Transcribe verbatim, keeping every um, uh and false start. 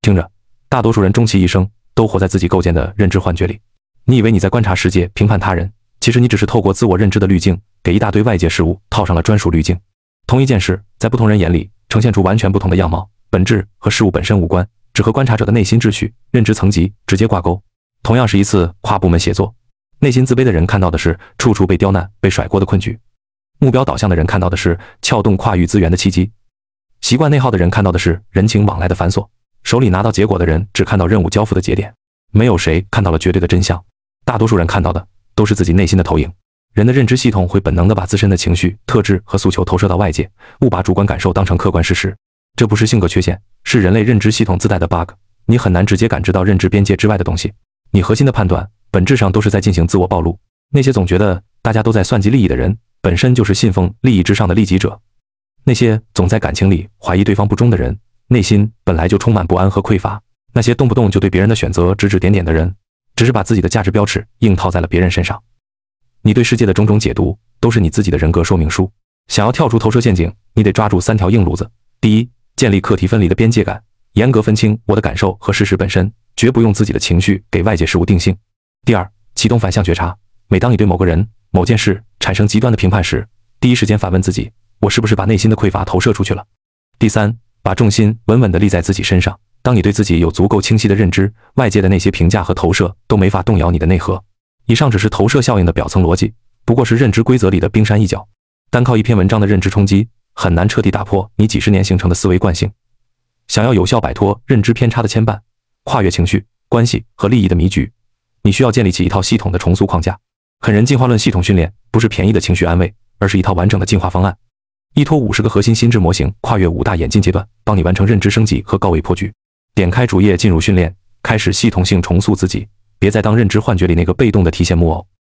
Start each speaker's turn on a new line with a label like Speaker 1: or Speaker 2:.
Speaker 1: 听着，大多数人终其一生都活在自己构建的认知幻觉里。你以为你在观察世界、评判他人，其实你只是透过自我认知的滤镜，给一大堆外界事物套上了专属滤镜。同一件事，在不同人眼里呈现出完全不同的样貌，本质和事物本身无关，只和观察者的内心秩序、认知层级直接挂钩。同样是一次跨部门协作，内心自卑的人看到的是处处被刁难、被甩锅的困局；目标导向的人看到的是撬动跨域资源的契机；习惯内耗的人看到的是人情往来的繁琐；手里拿到结果的人只看到任务交付的节点。没有谁看到了绝对的真相，大多数人看到的都是自己内心的投影。人的认知系统会本能地把自身的情绪、特质和诉求投射到外界，误把主观感受当成客观事实。这不是性格缺陷，是人类认知系统自带的 bug。你很难直接感知到认知边界之外的东西。你核心的判断本质上都是在进行自我暴露。那些总觉得大家都在算计利益的人，本身就是信奉利益之上的利己者。那些总在感情里怀疑对方不忠的人，内心本来就充满不安和匮乏。那些动不动就对别人的选择指指点点的人，只是把自己的价值标尺硬套在了别人身上。你对世界的种种解读，都是你自己的人格说明书。想要跳出投射陷阱，你得抓住三条硬路子。第一，建立课题分离的边界感，严格分清我的感受和事实本身，绝不用自己的情绪给外界事物定性。第二，启动反向觉察，每当你对某个人、某件事产生极端的评判时，第一时间反问自己，我是不是把内心的匮乏投射出去了？第三，把重心稳稳地立在自己身上。当你对自己有足够清晰的认知，外界的那些评价和投射都没法动摇你的内核。以上只是投射效应的表层逻辑，不过是认知规则里的冰山一角。单靠一篇文章的认知冲击，很难彻底打破你几十年形成的思维惯性。想要有效摆脱认知偏差的牵绊，跨越情绪、关系和利益的迷局，你需要建立起一套系统的重塑框架。狠人进化论系统训练不是便宜的情绪安慰，而是一套完整的进化方案。依托五十个核心心智模型，跨越五大演进阶段，帮你完成认知升级和高维破局。点开主页进入训练，开始系统性重塑自己，别再当认知幻觉里那个被动的提线木偶。